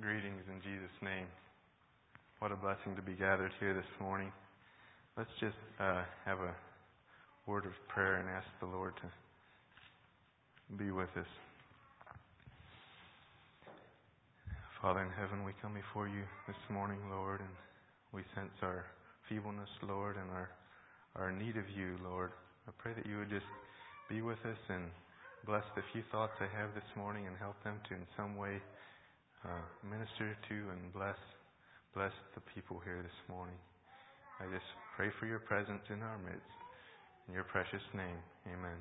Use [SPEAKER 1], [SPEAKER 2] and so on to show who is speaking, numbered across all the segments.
[SPEAKER 1] Greetings in Jesus' name. What a blessing to be gathered here this morning. Let's just have a word of prayer and ask the Lord to be with us. Father in heaven, we come before you this morning, Lord, and we sense our feebleness, Lord, and our need of you, Lord. I pray that you would just be with us and bless the few thoughts I have this morning and help them to in some way minister to and bless the people here this morning. I just pray for your presence in our midst. In your precious name, amen.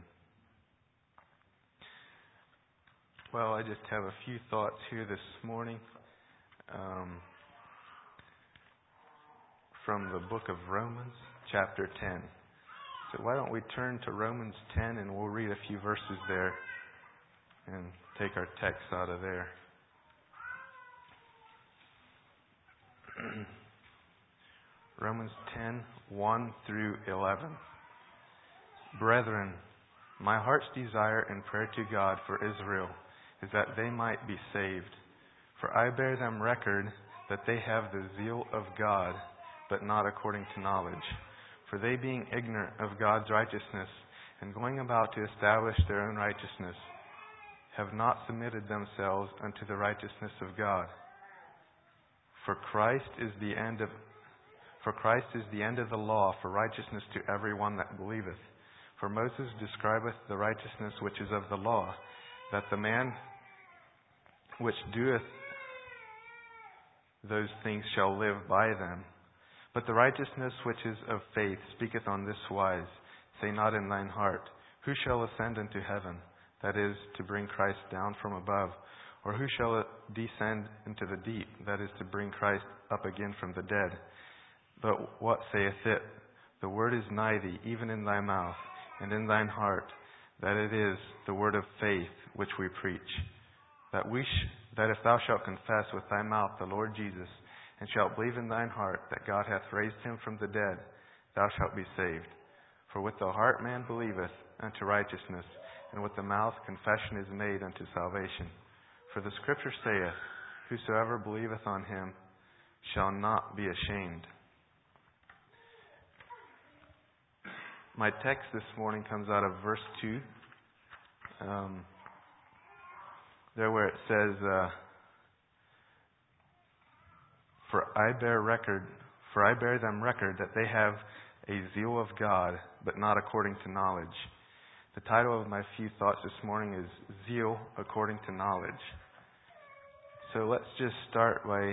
[SPEAKER 1] Well, I just have a few thoughts here this morning from the book of Romans, chapter 10. So why don't we turn to Romans 10 and we'll read a few verses there and take our text out of there. Romans 10, 1 through 11. Brethren, my heart's desire and prayer to God for Israel is that they might be saved. For I bear them record that they have the zeal of God, but not according to knowledge. For they, being ignorant of God's righteousness and going about to establish their own righteousness, have not submitted themselves unto the righteousness of God. For Christ is the end of the law for righteousness to every one that believeth. For Moses describeth the righteousness which is of the law, that the man which doeth those things shall live by them. But the righteousness which is of faith speaketh on this wise, say not in thine heart, who shall ascend into heaven, that is, to bring Christ down from above, or who shall descend into the deep, that is, to bring Christ up again from the dead? But what saith it? The word is nigh thee, even in thy mouth, and in thine heart, that it is the word of faith which we preach. That if thou shalt confess with thy mouth the Lord Jesus, and shalt believe in thine heart that God hath raised him from the dead, thou shalt be saved. For with the heart man believeth unto righteousness, and with the mouth confession is made unto salvation. For the Scripture saith, whosoever believeth on him shall not be ashamed. My text this morning comes out of verse 2. There where it says, For I bear them record that they have a zeal of God, but not according to knowledge. The title of my few thoughts this morning is Zeal According to Knowledge. So let's just start by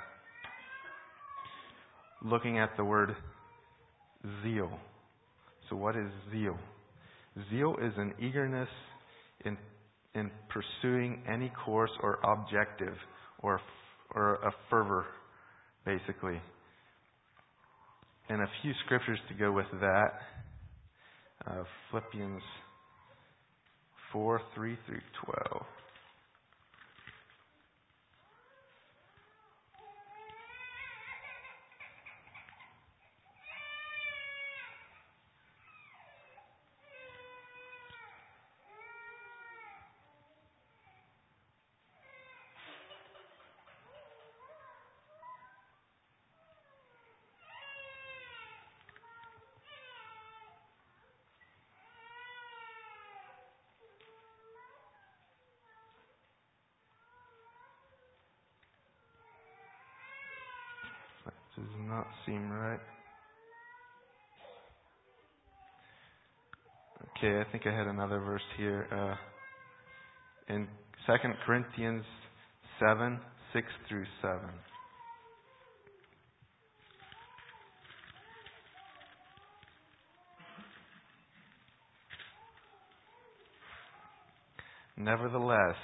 [SPEAKER 1] looking at the word zeal. So what is zeal? Zeal is an eagerness in pursuing any course or objective, or a fervor, basically. And a few scriptures to go with that. Philippians 4, 3 through 12. Does not seem right. Okay, I think I had another verse here. In 2 Corinthians 7, 6 through 7. Nevertheless,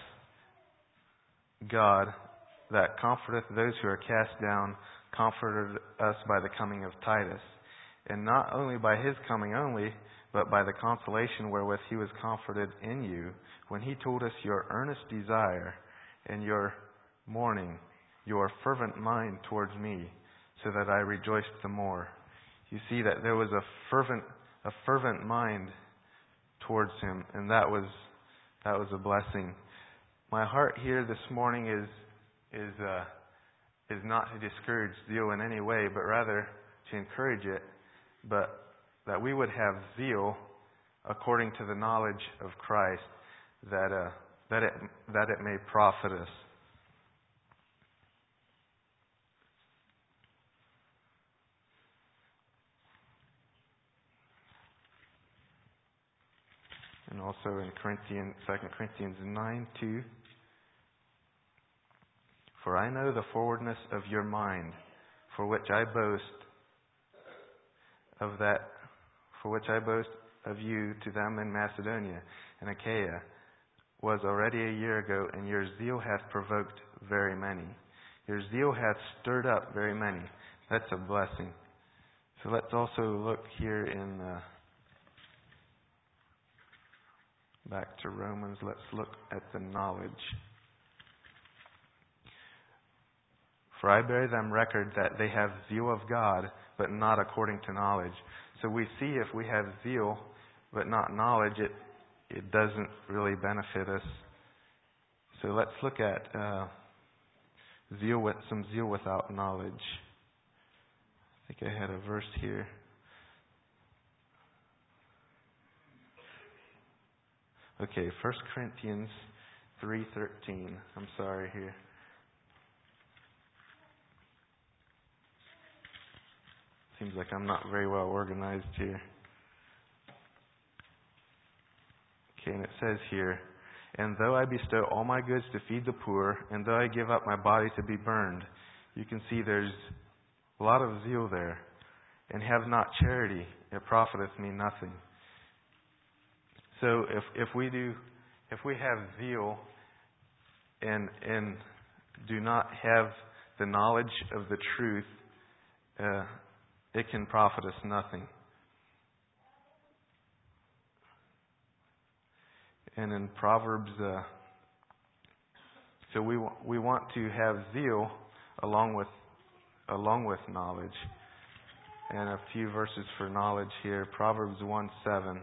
[SPEAKER 1] God, that comforteth those who are cast down, comforted us by the coming of Titus, and not only by his coming only, but by the consolation wherewith he was comforted in you, when he told us your earnest desire and your mourning, your fervent mind towards me, so that I rejoiced the more. You see that there was a fervent mind towards him, and that was a blessing. My heart here this morning is is not to discourage zeal in any way, but rather to encourage it, but that we would have zeal according to the knowledge of Christ, that it may profit us. And also in 2 Corinthians 9:2, for I know the forwardness of your mind, for which I boast of you to them in Macedonia and Achaia, was already a year ago, and your zeal hath provoked very many. Your zeal hath stirred up very many. That's a blessing. So let's also look here in back to Romans. Let's look at the knowledge. For I bear them record that they have zeal of God, but not according to knowledge. So we see if we have zeal, but not knowledge, it doesn't really benefit us. So let's look at zeal without knowledge. I think I had a verse here. Okay, 1 Corinthians 3:13. I'm sorry here. Seems like I'm not very well organized here. Okay, and it says here, and though I bestow all my goods to feed the poor, and though I give up my body to be burned, you can see there's a lot of zeal there. And have not charity, it profiteth me nothing. So if we have zeal and do not have the knowledge of the truth, it can profit us nothing. And in Proverbs, so we want to have zeal along with knowledge. And a few verses for knowledge here. Proverbs 1:7.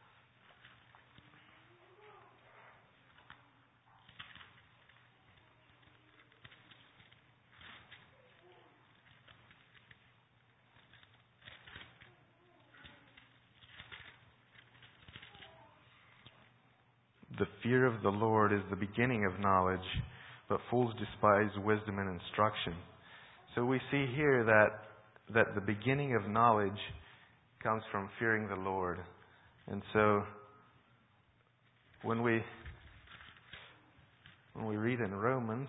[SPEAKER 1] The fear of the Lord is the beginning of knowledge, but fools despise wisdom and instruction. So we see here that the beginning of knowledge comes from fearing the Lord. And so when we read in Romans,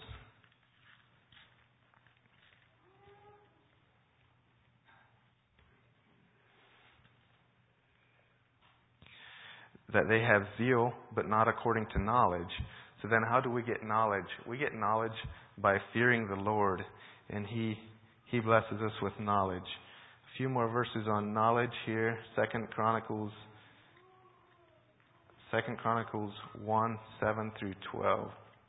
[SPEAKER 1] that they have zeal, but not according to knowledge. So then how do we get knowledge? We get knowledge by fearing the Lord, and He blesses us with knowledge. A few more verses on knowledge here. 2 Chronicles 1:7-12.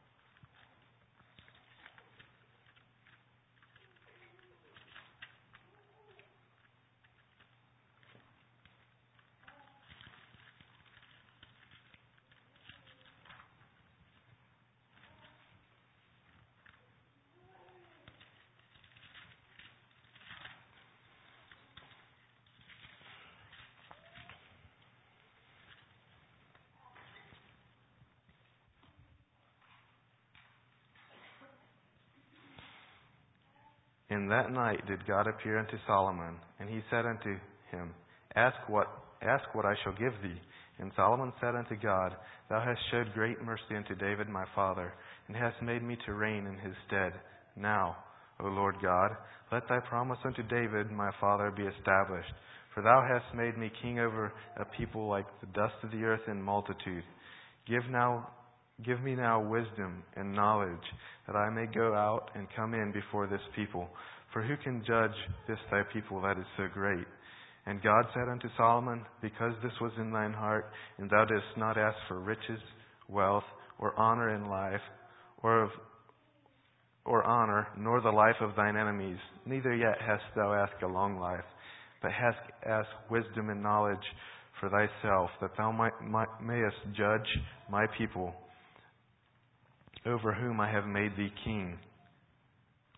[SPEAKER 1] In that night did God appear unto Solomon, and he said unto him, Ask what I shall give thee. And Solomon said unto God, Thou hast showed great mercy unto David my father, and hast made me to reign in his stead. Now, O Lord God, let thy promise unto David my father be established. For thou hast made me king over a people like the dust of the earth in multitude. Give me now wisdom and knowledge, that I may go out and come in before this people. For who can judge this thy people that is so great? And God said unto Solomon, Because this was in thine heart, and thou didst not ask for riches, wealth, or honor in life, or honor, nor the life of thine enemies, neither yet hast thou asked a long life, but hast asked wisdom and knowledge for thyself, that thou mayest judge my people, over whom I have made thee king.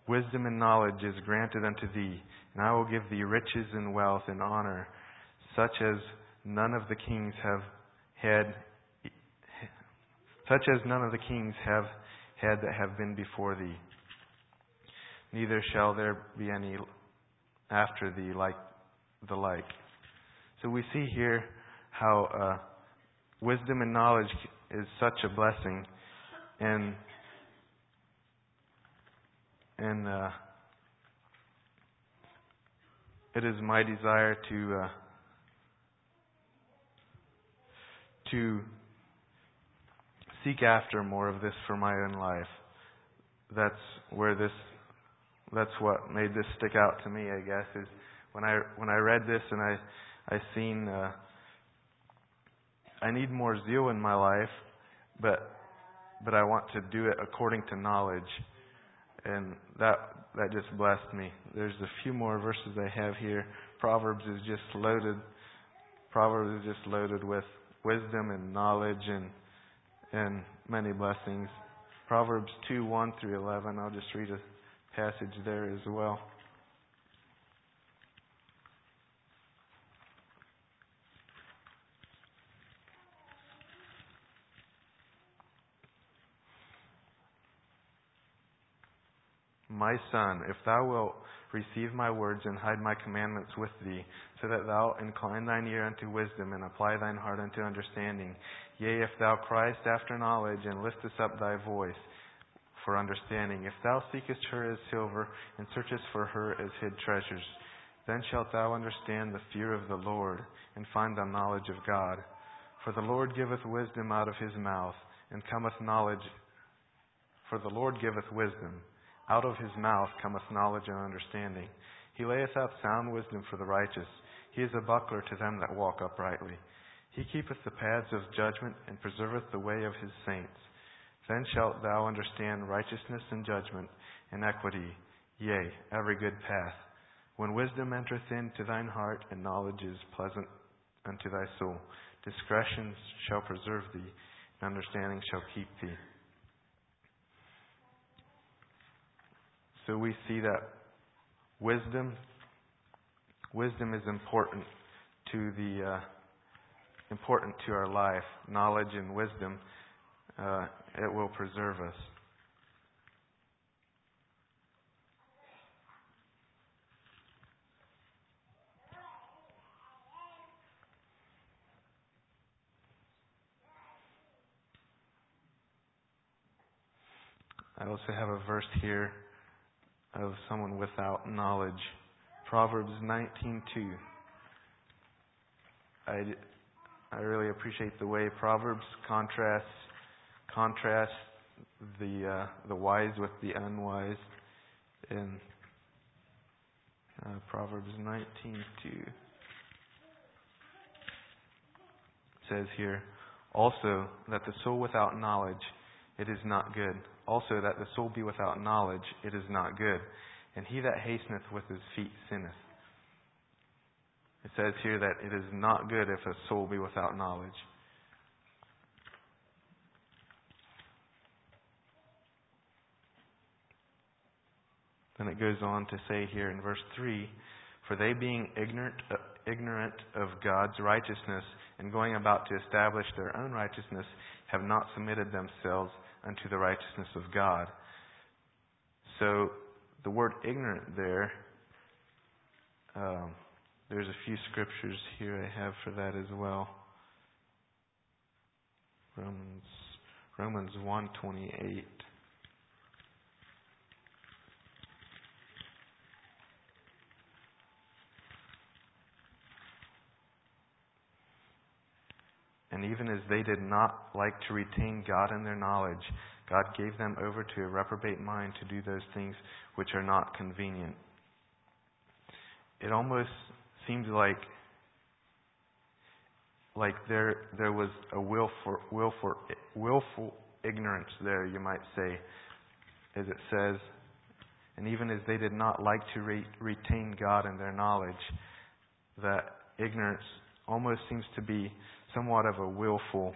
[SPEAKER 1] Wisdom and knowledge is granted unto thee, and I will give thee riches and wealth and honor, such as none of the kings have had that have been before thee. Neither shall there be any after thee like the like. So we see here how wisdom and knowledge is such a blessing, and it is my desire to seek after more of this for my own life. That's what made this stick out to me, I guess, is when I read this and I seen I need more zeal in my life, but I want to do it according to knowledge. And that just blessed me. There's a few more verses I have here. Proverbs is just loaded with wisdom and knowledge and many blessings. Proverbs 2:1-11. I'll just read a passage there as well. My son, if thou wilt receive my words and hide my commandments with thee, so that thou incline thine ear unto wisdom and apply thine heart unto understanding. Yea, if thou criest after knowledge and liftest up thy voice for understanding, if thou seekest her as silver and searchest for her as hid treasures, then shalt thou understand the fear of the Lord and find the knowledge of God. For the Lord giveth wisdom out of his mouth, and cometh knowledge. For the Lord giveth wisdom. Out of his mouth cometh knowledge and understanding. He layeth out sound wisdom for the righteous. He is a buckler to them that walk uprightly. He keepeth the paths of judgment, and preserveth the way of his saints. Then shalt thou understand righteousness and judgment, and equity, yea, every good path. When wisdom entereth into thine heart, and knowledge is pleasant unto thy soul, discretion shall preserve thee, and understanding shall keep thee. So we see that wisdom is important to our life. Knowledge and wisdom, it will preserve us. I also have a verse here of someone without knowledge. Proverbs 19:2. I really appreciate the way Proverbs contrasts the wise with the unwise. In Proverbs 19:2 says here, also that the soul without knowledge, it is not good. Also that the soul be without knowledge, it is not good. And he that hasteneth with his feet sinneth. It says here that it is not good if a soul be without knowledge. Then it goes on to say here in verse 3, for they being ignorant of God's righteousness and going about to establish their own righteousness, have not submitted themselves unto the righteousness of God. So the word ignorant there, there's a few scriptures here I have for that as well. Romans 1:28. And even as they did not like to retain God in their knowledge, God gave them over to a reprobate mind to do those things which are not convenient. It almost seems like there was a willful ignorance there, you might say, as it says. And even as they did not like to retain God in their knowledge, that ignorance almost seems to be somewhat of a willful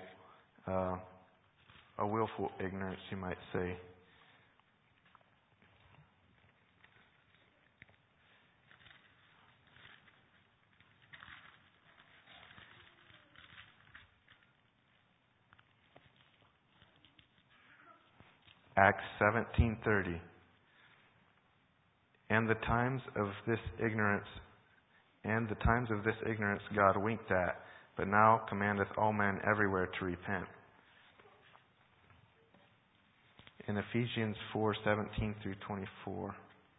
[SPEAKER 1] ignorance, you might say. Acts 17:30. And the times of this ignorance God winked at, but now commandeth all men everywhere to repent. In Ephesians 4:17 through 24.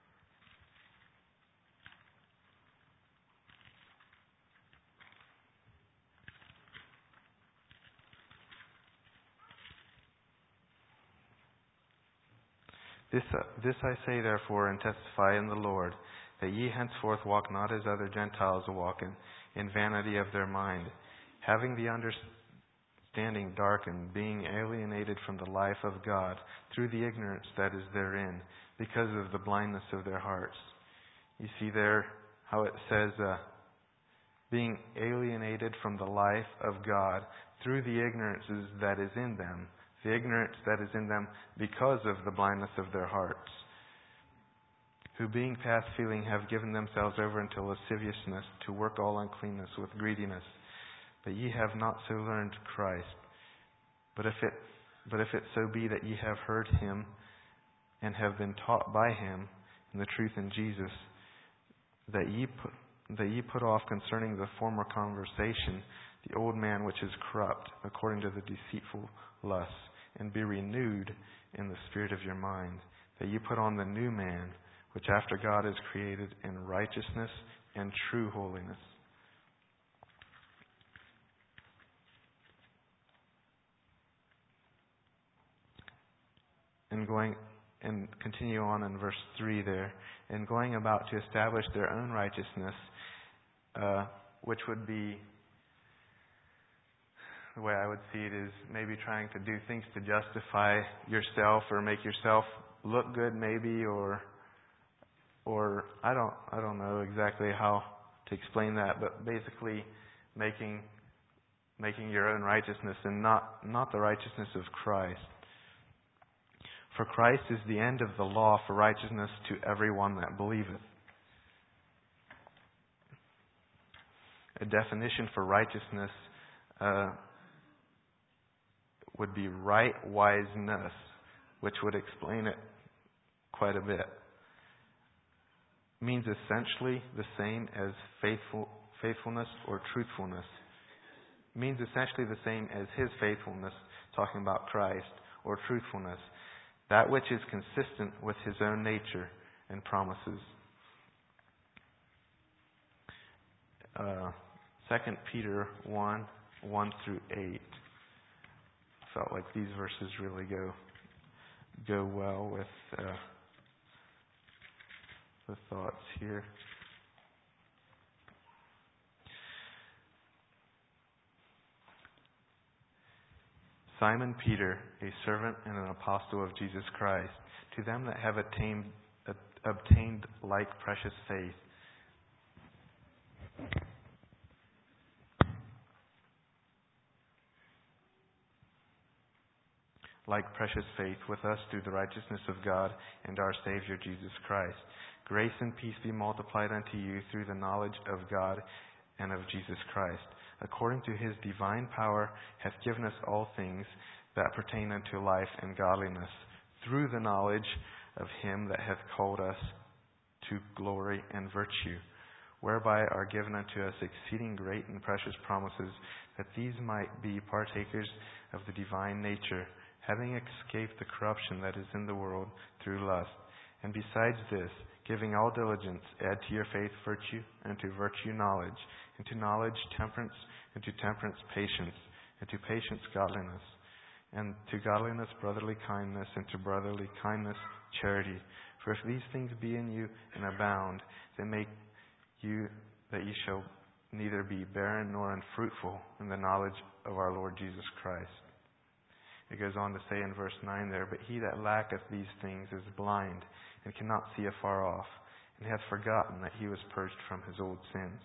[SPEAKER 1] This I say therefore, and testify in the Lord, that ye henceforth walk not as other Gentiles walk in vanity of their mind, having the understanding darkened, being alienated from the life of God through the ignorance that is therein, because of the blindness of their hearts. You see there how it says, being alienated from the life of God through the ignorance that is in them. The ignorance that is in them because of the blindness of their hearts, who being past feeling have given themselves over unto lasciviousness, to work all uncleanness with greediness. But ye have not so learned Christ. But if it so be that ye have heard him, and have been taught by him in the truth in Jesus, that ye put off concerning the former conversation the old man which is corrupt according to the deceitful lusts, and be renewed in the spirit of your mind, that you put on the new man, which after God is created in righteousness and true holiness. And continue on in verse 3 there, and going about to establish their own righteousness, which would be, the way I would see it is maybe trying to do things to justify yourself or make yourself look good, maybe, or I don't know exactly how to explain that, but basically making your own righteousness and not the righteousness of Christ. For Christ is the end of the law for righteousness to everyone that believeth. A definition for righteousness would be right wiseness, which would explain it quite a bit. It means essentially the same as faithfulness or truthfulness. It means essentially the same as his faithfulness, talking about Christ, or truthfulness, that which is consistent with his own nature and promises. 2 Peter 1:1 through 8. Felt like these verses really go well with the thoughts here. Simon Peter, a servant and an apostle of Jesus Christ, to them that have obtained like precious faith. Like precious faith with us through the righteousness of God and our Savior Jesus Christ. Grace and peace be multiplied unto you through the knowledge of God and of Jesus Christ, according to his divine power hath given us all things that pertain unto life and godliness, through the knowledge of him that hath called us to glory and virtue, whereby are given unto us exceeding great and precious promises, that these might be partakers of the divine nature, having escaped the corruption that is in the world through lust. And besides this, giving all diligence, add to your faith virtue, and to virtue knowledge, and to knowledge temperance, and to temperance patience, and to patience godliness, and to godliness brotherly kindness, and to brotherly kindness charity. For if these things be in you and abound, they make you that ye shall neither be barren nor unfruitful in the knowledge of our Lord Jesus Christ. It goes on to say in verse 9 there, but he that lacketh these things is blind, and cannot see afar off, and hath forgotten that he was purged from his old sins.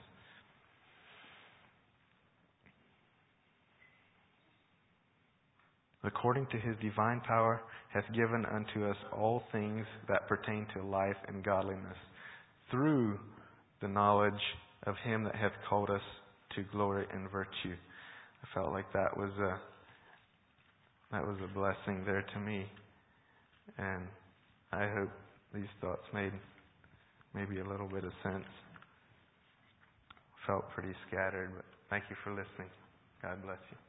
[SPEAKER 1] According to his divine power hath given unto us all things that pertain to life and godliness, through the knowledge of him that hath called us to glory and virtue. I felt like that was a blessing there to me. And I hope these thoughts made maybe a little bit of sense. Felt pretty scattered, but thank you for listening. God bless you.